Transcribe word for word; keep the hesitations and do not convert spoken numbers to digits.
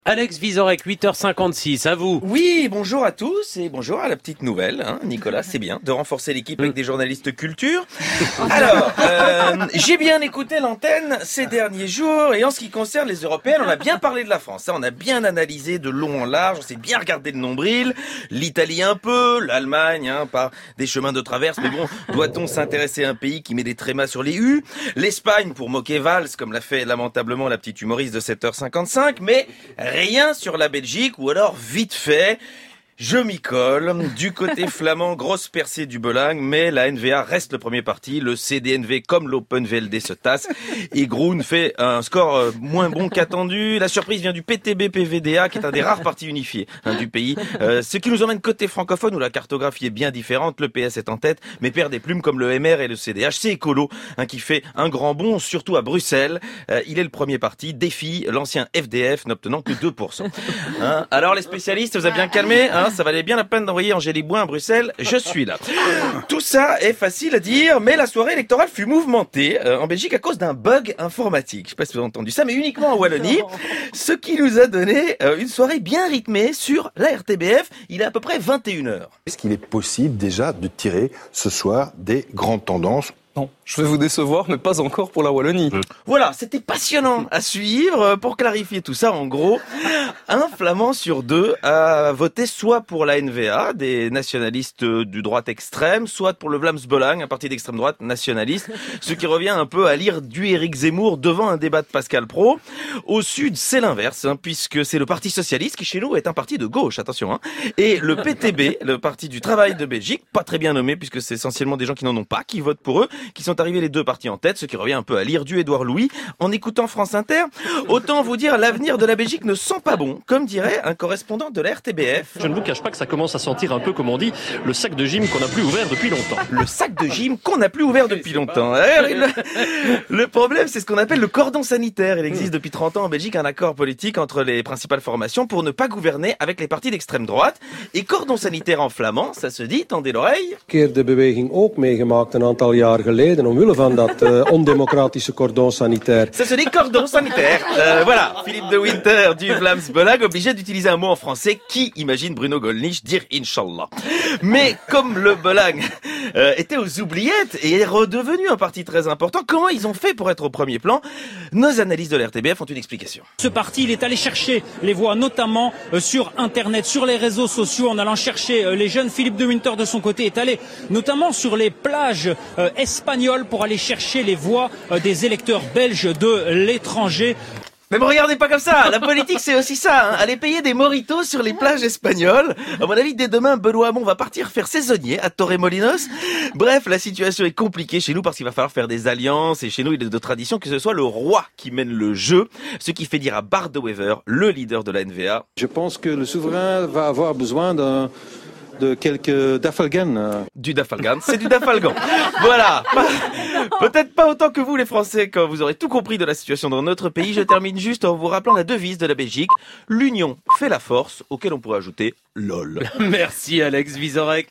Alex Vizorek, huit heures cinquante-six, à vous. Oui, bonjour à tous et bonjour à la petite nouvelle, hein, Nicolas, c'est bien de renforcer l'équipe avec des journalistes culture. Alors, euh, j'ai bien écouté l'antenne ces derniers jours et en ce qui concerne les européennes, on a bien parlé de la France, hein, on a bien analysé de long en large, on s'est bien regardé le nombril, l'Italie un peu, l'Allemagne hein, par des chemins de traverse, mais bon, doit-on s'intéresser à un pays qui met des trémas sur les U, l'Espagne pour moquer Valls, comme l'a fait lamentablement la petite humoriste de sept heures cinquante-cinq, mais rien sur la Belgique, ou alors vite fait, je m'y colle. Du côté flamand, grosse percée du Belang, mais la N V A reste le premier parti. Le C D N V comme l'Open V L D se tasse. Et Groen fait un score moins bon qu'attendu. La surprise vient du P T B P V D A, qui est un des rares partis unifiés hein, du pays. Euh, ce qui nous emmène côté francophone, où la cartographie est bien différente. Le P S est en tête, mais perd des plumes comme le M R et le C D H. C'est Écolo hein, qui fait un grand bond, surtout à Bruxelles. Euh, il est le premier parti, défie l'ancien F D F, n'obtenant que deux pour cent. Hein, alors les spécialistes, vous avez bien calmé hein, ça valait bien la peine d'envoyer Angélique Boin à Bruxelles, je suis là. Tout ça est facile à dire, mais la soirée électorale fut mouvementée euh, en Belgique à cause d'un bug informatique. Je sais pas si vous avez entendu ça, mais uniquement en Wallonie, ce qui nous a donné euh, une soirée bien rythmée sur la R T B F. Il est à peu près vingt et une heures. Est-ce qu'il est possible déjà de tirer ce soir des grandes tendances ? Non, je vais vous décevoir, mais pas encore pour la Wallonie. Mmh. Voilà, c'était passionnant à suivre. Pour clarifier tout ça, en gros, un Flamand sur deux a voté soit pour la N V A, des nationalistes du droite extrême, soit pour le Vlaams Belang, un parti d'extrême droite nationaliste, ce qui revient un peu à lire du Éric Zemmour devant un débat de Pascal Praud. Au sud, c'est l'inverse, hein, puisque c'est le Parti socialiste qui, chez nous, est un parti de gauche, attention, hein, et le P T B, le Parti du travail de Belgique, pas très bien nommé, puisque c'est essentiellement des gens qui n'en ont pas, qui votent pour eux, qui sont arrivés les deux partis en tête, ce qui revient un peu à lire du Édouard Louis en écoutant France Inter. Autant vous dire, l'avenir de la Belgique ne sent pas bon, comme dirait un correspondant de la R T B F. Je ne vous cache pas que ça commence à sentir un peu, comme on dit, le sac de gym qu'on n'a plus ouvert depuis longtemps. Le sac de gym qu'on n'a plus ouvert depuis longtemps. Le, le problème, c'est ce qu'on appelle le cordon sanitaire. Il existe depuis trente ans en Belgique un accord politique entre les principales formations pour ne pas gouverner avec les partis d'extrême droite. Et cordon sanitaire en flamand, ça se dit, tendez l'oreille. Keer de beweging ook meegemaakt een aantal jaar geleden omwille van dat uh, ondemocratische cordon sanitaire. Ça se dit cordon sanitaire. Euh, voilà, Philippe de Winter du Vlaams Belang, obligé d'utiliser un mot en français. Qui imagine Bruno Gollnisch dire Inch'Allah? Mais comme le Belang euh, était aux oubliettes et est redevenu un parti très important, comment ils ont fait pour être au premier plan? Nos analystes de l'R T B F ont une explication. Ce parti, il est allé chercher les voix, notamment euh, sur Internet, sur les réseaux sociaux, en allant chercher euh, les jeunes. Philippe de Winter, de son côté, est allé notamment sur les plages euh, espagnoles pour aller chercher les voix euh, des électeurs belges de l'étranger. Mais me regardez pas comme ça, la politique c'est aussi ça, hein. Aller payer des moritos sur les plages espagnoles. À mon avis, dès demain, Benoît Hamon va partir faire saisonnier à Torremolinos. Bref, la situation est compliquée chez nous parce qu'il va falloir faire des alliances et chez nous il est de tradition que ce soit le roi qui mène le jeu, ce qui fait dire à Bart de Wever, le leader de la N V A. Je pense que le souverain va avoir besoin d'un de quelques dafalgan. Du dafalgan, c'est du dafalgan. Voilà. Peut-être pas autant que vous les Français quand vous aurez tout compris de la situation dans notre pays. Je termine juste en vous rappelant la devise de la Belgique. L'union fait la force, auquel on pourrait ajouter LOL. Merci Alex Vizorek.